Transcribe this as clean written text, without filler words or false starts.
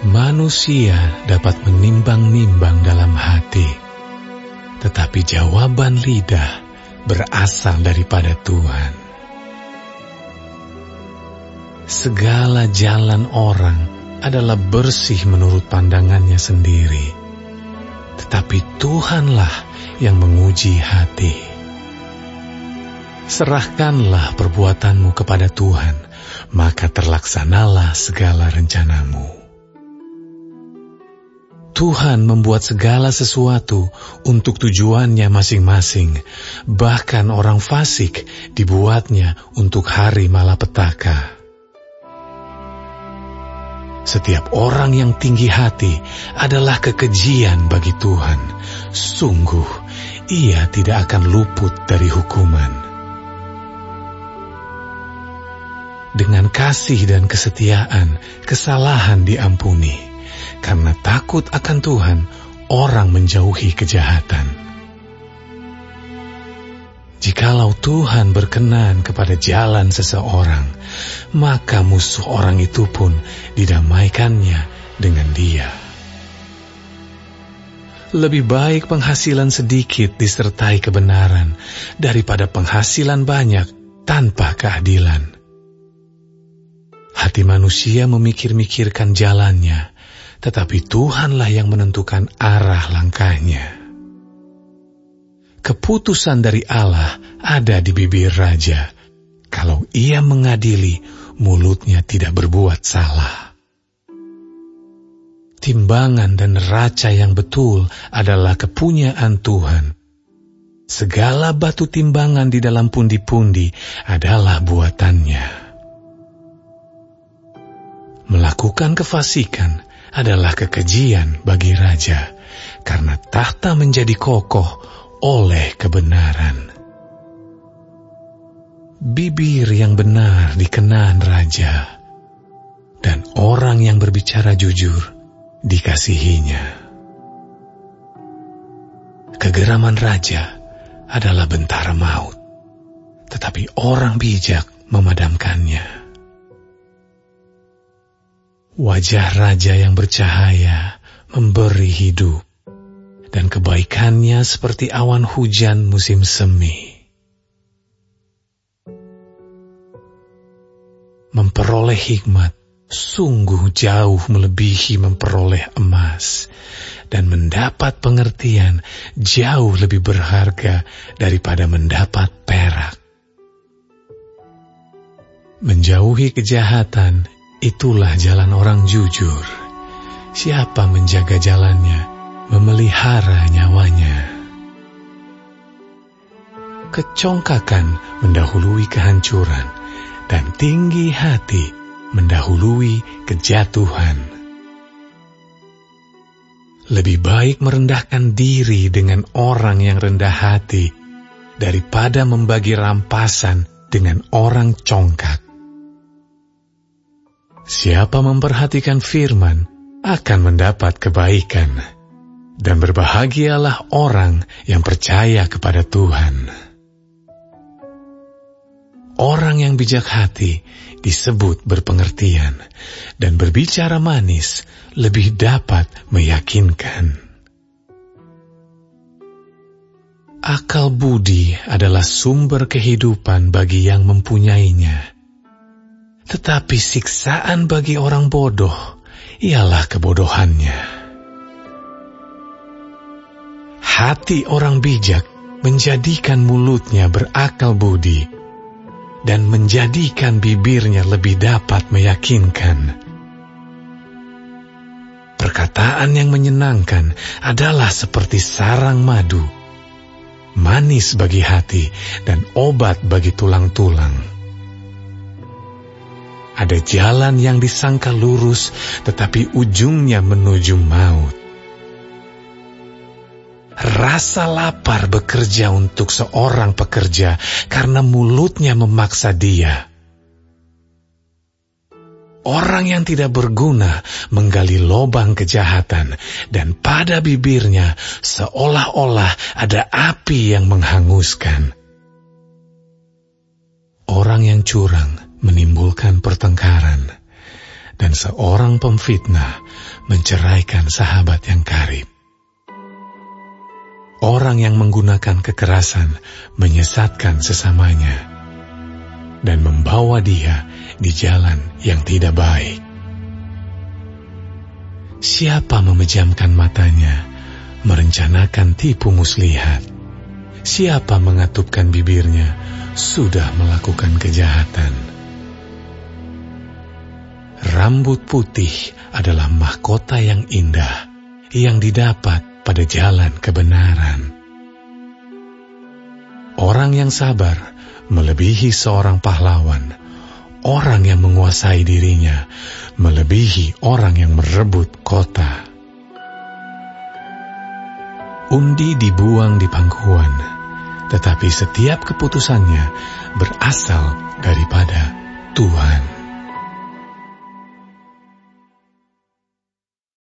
Manusia dapat menimbang-nimbang dalam hati, tetapi jawaban lidah berasal daripada Tuhan. Segala jalan orang adalah bersih menurut pandangannya sendiri, tetapi Tuhanlah yang menguji hati. Serahkanlah perbuatanmu kepada Tuhan, maka terlaksanalah segala rencanamu. Tuhan membuat segala sesuatu untuk tujuannya masing-masing, bahkan orang fasik dibuatnya untuk hari malapetaka. Setiap orang yang tinggi hati adalah kekejian bagi Tuhan. Sungguh, ia tidak akan luput dari hukuman. Dengan kasih dan kesetiaan, kesalahan diampuni. Karena takut akan Tuhan, orang menjauhi kejahatan. Jikalau Tuhan berkenan kepada jalan seseorang, maka musuh orang itu pun didamaikannya dengan dia. Lebih baik penghasilan sedikit disertai kebenaran daripada penghasilan banyak tanpa keadilan. Hati manusia memikir-mikirkan jalannya, tetapi Tuhanlah yang menentukan arah langkahnya. Keputusan dari Allah ada di bibir raja. Kalau ia mengadili, mulutnya tidak berbuat salah. Timbangan dan neraca yang betul adalah kepunyaan Tuhan. Segala batu timbangan di dalam pundi-pundi adalah buatannya. Melakukan kefasikan adalah kekejian bagi raja, karena tahta menjadi kokoh oleh kebenaran. Bibir yang benar dikenan raja, dan orang yang berbicara jujur dikasihinya. Kegeraman raja adalah bentara maut, tetapi orang bijak memadamkannya. Wajah raja yang bercahaya memberi hidup, dan kebaikannya seperti awan hujan musim semi. Memperoleh hikmat sungguh jauh melebihi memperoleh emas, dan mendapat pengertian jauh lebih berharga daripada mendapat perak. Menjauhi kejahatan, itulah jalan orang jujur. Siapa menjaga jalannya, memelihara nyawanya. Kecongkakan mendahului kehancuran, dan tinggi hati mendahului kejatuhan. Lebih baik merendahkan diri dengan orang yang rendah hati, daripada membagi rampasan dengan orang congkak. Siapa memperhatikan firman akan mendapat kebaikan, dan berbahagialah orang yang percaya kepada Tuhan. Orang yang bijak hati disebut berpengertian, dan berbicara manis lebih dapat meyakinkan. Akal budi adalah sumber kehidupan bagi yang mempunyainya. Tetapi siksaan bagi orang bodoh ialah kebodohannya. Hati orang bijak menjadikan mulutnya berakal budi, dan menjadikan bibirnya lebih dapat meyakinkan. Perkataan yang menyenangkan adalah seperti sarang madu, manis bagi hati dan obat bagi tulang-tulang. Ada jalan yang disangka lurus, tetapi ujungnya menuju maut. Rasa lapar bekerja untuk seorang pekerja, karena mulutnya memaksa dia. Orang yang tidak berguna menggali lubang kejahatan, dan pada bibirnya seolah-olah ada api yang menghanguskan. Orang yang curang menimbulkan pertengkaran, dan seorang pemfitnah menceraikan sahabat yang karib. Orang yang menggunakan kekerasan menyesatkan sesamanya dan membawa dia di jalan yang tidak baik. Siapa memejamkan matanya, merencanakan tipu muslihat. Siapa mengatupkan bibirnya, sudah melakukan kejahatan. Rambut putih adalah mahkota yang indah, yang didapat pada jalan kebenaran. Orang yang sabar melebihi seorang pahlawan. Orang yang menguasai dirinya melebihi orang yang merebut kota. Undi dibuang di pangkuan, tetapi setiap keputusannya berasal daripada Tuhan.